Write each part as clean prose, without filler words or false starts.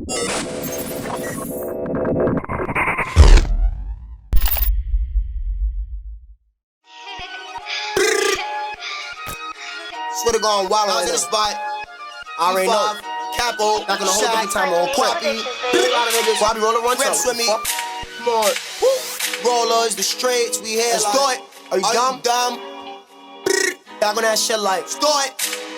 Swear to God, I'm wild on the spot. I already know. Capo, not gonna hold every time on Quappy. Quappy roller one time. With me. Come on. Rollers, the straights, we here. Let's do it. Are you dumb? Back on that shit like, let's do it.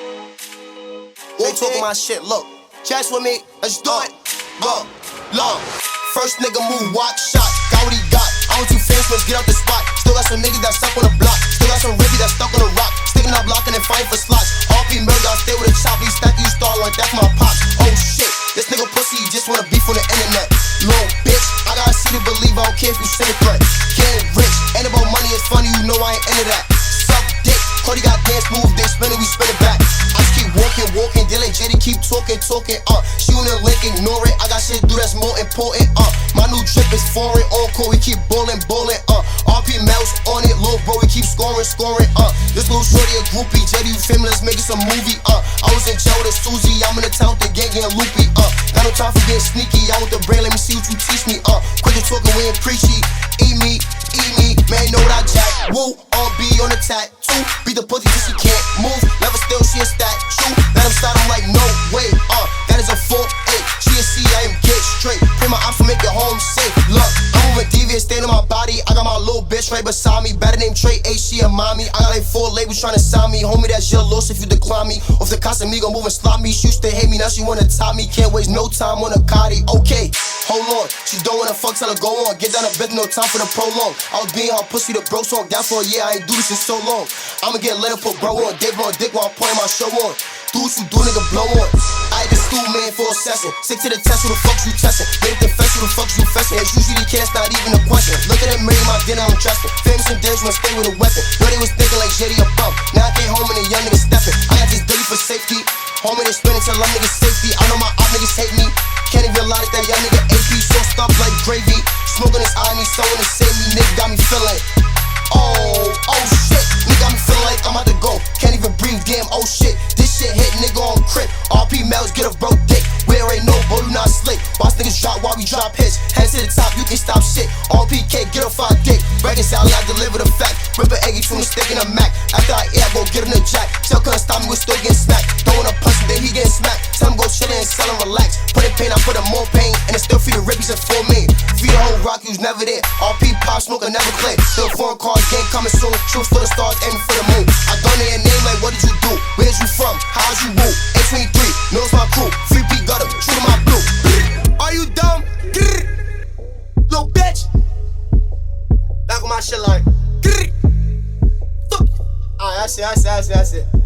They talking my shit, look. Chest with me, let's do it. Long. First nigga move, walk, shot. Got what he got. I don't do fans, let's get out the spot. Still got some niggas that stuck on the block. Still got some ribby that stuck on the rock. Sticking out blocking and fighting for slots. RP murder, I stay with a chop. You stack, you start like that for my pops. Oh shit, this nigga pussy, you just wanna beef on the internet. Little bitch, I gotta see to believe, I don't care if you say a threat. Getting rich, ain't about money, it's funny, you know I ain't into that. Suck dick, Cody got dance moves, they spin it, we spin it back. I just keep walking, Dylan Jetty keep talking, she on the link, ignore it, I got shit to do that's more important, my new drip is foreign, on court, we keep ballin', RP mouse on it, little bro, we keep scoring, this little shorty a groupie, Jetty, you feel me, let's make it some movie, I was in jail with a Susie, I'm in the town with the gang getting loopy, got no time for getting sneaky, I want the brain, let me see what you teach me, quit the talking, we ain't preachy, eat me, man, know what I jack, woo, B on the tattoo, beat the pussy till she can't move, never still, she a statue, let him start, I'm like, no way, that is a 4-8, she a C, I am get straight, pray my ops to make it home safe, look, I'm moving devious, staying in my body, I got my little bitch right beside me, better name Trey, she a mommy, I got like 4 labels trying to sign me, homie, that's your loss if you decline me, off the Casamigo, moving slot me, she used to hate me, now she wanna top me, can't waste no time on a Cardi, okay, hold on, she don't wanna fuck, tell her go on, get down to bed, no time for the prolong, I was being her pussy, the bro song, down for a year, I ain't do this in so long, I'ma get let her put bro on, dick while I'm pointing my show on, do what you do, nigga, blow on, I had the stool man for a session, stick to the test, who the fuck you testing, make the confess, who the fuck you fessing, it's usually the kid, that's not even a question, look at that Mary, my dinner, I'm dressing, famous and days when I stay with a weapon, know they was thinking like Jetty a bum, now I came home and a young nigga stepping, I got this dirty for safety, homie, they spinning till I'm niggas safety, I know my op niggas hate me, can't even lie like that young nigga AP, sauced up like gravy, smoking this eye, me sewing to save me, nigga got me feeling, oh shit, nigga got me feeling like I'm about to go, can't even breathe, damn, oh shit, this shit hit, nigga on crib, RP Mel's get a bro dick, where ain't no boy, you not slick, boss niggas drop while we drop hits, hands to the top, you can stop shit, RPK, get off our dick, reconcile, I deliver the fact, rip an eggy from the stick in a Mac, after I air, go get him the jack, tell couldn't stop me, we still getting smacked, throwing a punch, then he getting smacked, tell him go chillin' and sell and relax, put in pain, I put in more pain, and it still feed the ribbies and for me, feed the whole rock, you was never there, RP pop, smoke, never clear, still foreign cars, game coming soon, shoot for the stars, aiming for the moon, I don't know your name, like what did you do, where's you from, how's you woo, 823, knows my crew, free P gutter, shoot my blue, are you dumb, little bitch, back on my shit like, alright, that's it.